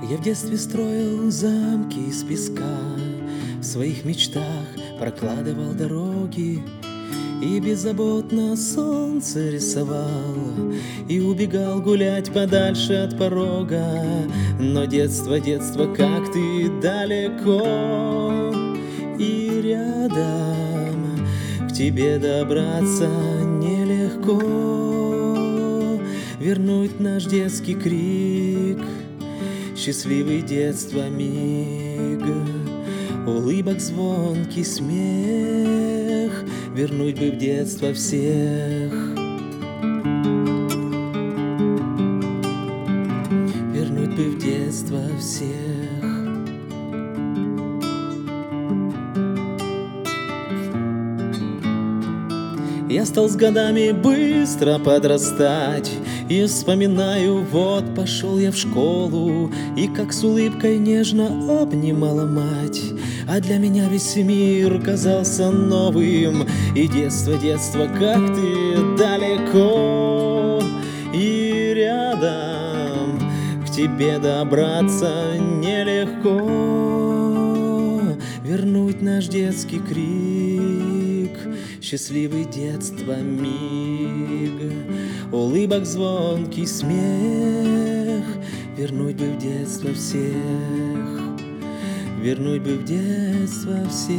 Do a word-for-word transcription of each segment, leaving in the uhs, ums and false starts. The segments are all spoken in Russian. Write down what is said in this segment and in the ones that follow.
Я в детстве строил замки из песка, в своих мечтах прокладывал дороги и беззаботно солнце рисовал, и убегал гулять подальше от порога. Но детство, детство, как ты далеко и рядом, к тебе добраться нелегко. Вернуть наш детский крик, счастливый детства миг, улыбок, звонкий смех, вернуть бы в детство всех. Вернуть бы в детство всех. Я стал с годами быстро подрастать, и вспоминаю, вот пошел я в школу, и как с улыбкой нежно обнимала мать. А для меня весь мир казался новым, и детство, детство, как ты далеко и рядом, к тебе добраться нелегко. Вернуть наш детский крик, счастливый детства миг, улыбок, звонкий смех, вернуть бы в детство всех. Вернуть бы в детство всех.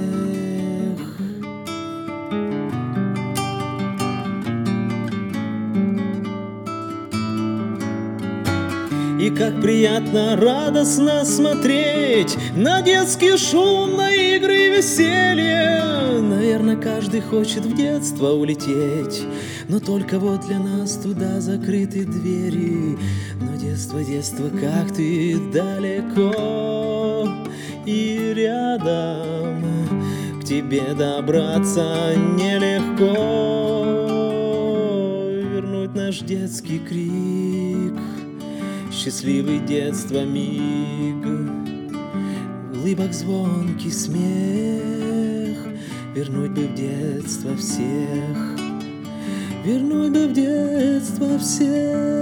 И как приятно, радостно смотреть на детский шум, на игры и веселье. Наверное, каждый хочет в детство улететь, но только вот для нас туда закрыты двери. Но детство, детство, как ты далеко и рядом, к тебе добраться нелегко. Вернуть наш детский крик, счастливый детства миг, улыбок, звонкий смех, вернуть бы в детство всех. Вернуть бы в детство всех.